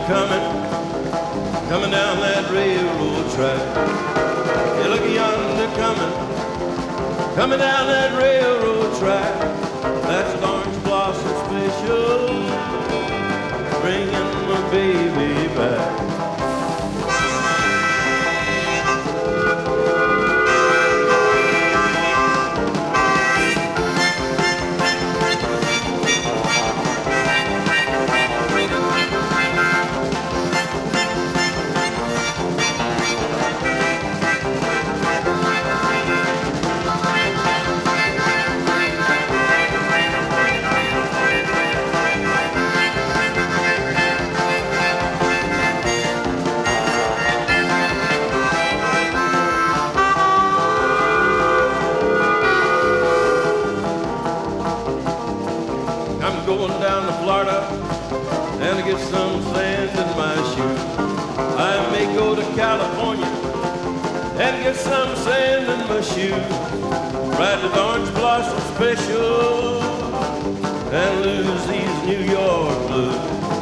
coming down that railroad track. You look yonder coming down that railroad track. That's an orange blossom special, bringing my baby back. I'm going down to Florida and get some sand in my shoes. I may go to California and get some sand in my shoes. Ride the Orange Blossom Special and lose these New York blues.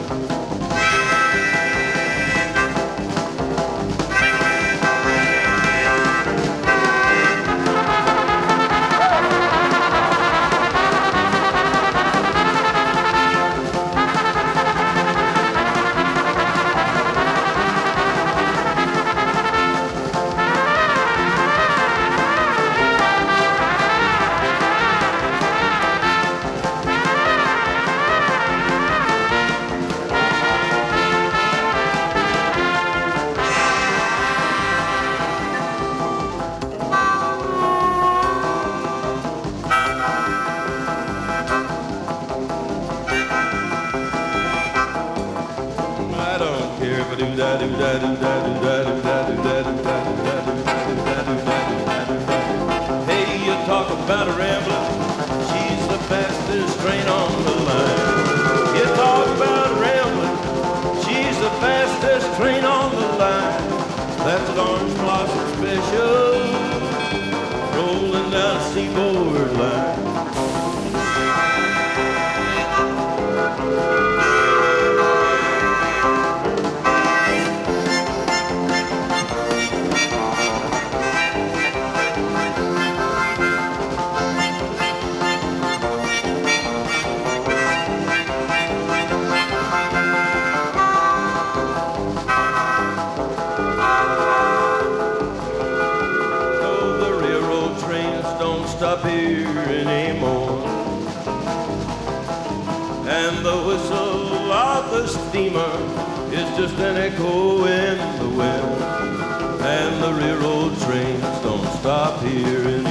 Hey, you talk about a rambler, she's the fastest train on the line. You talk about a rambler, she's the fastest train on the line. That's an Orange Blossom Special, rolling down the Seaboard line. Stop here anymore, and the whistle of the steamer is just an echo in the wind, and the railroad trains don't stop here anymore.